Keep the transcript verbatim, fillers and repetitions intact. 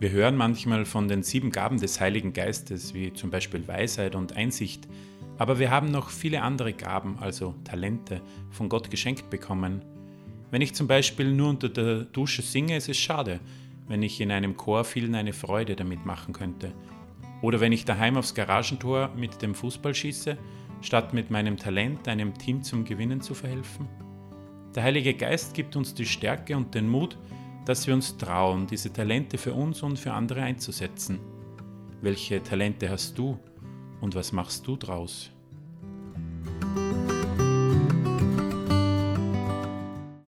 Wir hören manchmal von den sieben Gaben des Heiligen Geistes, wie zum Beispiel Weisheit und Einsicht, aber wir haben noch viele andere Gaben, also Talente, von Gott geschenkt bekommen. Wenn ich zum Beispiel nur unter der Dusche singe, ist es schade, wenn ich in einem Chor vielen eine Freude damit machen könnte. Oder wenn ich daheim aufs Garagentor mit dem Fußball schieße, statt mit meinem Talent einem Team zum Gewinnen zu verhelfen. Der Heilige Geist gibt uns die Stärke und den Mut, dass wir uns trauen, diese Talente für uns und für andere einzusetzen. Welche Talente hast du und was machst du draus?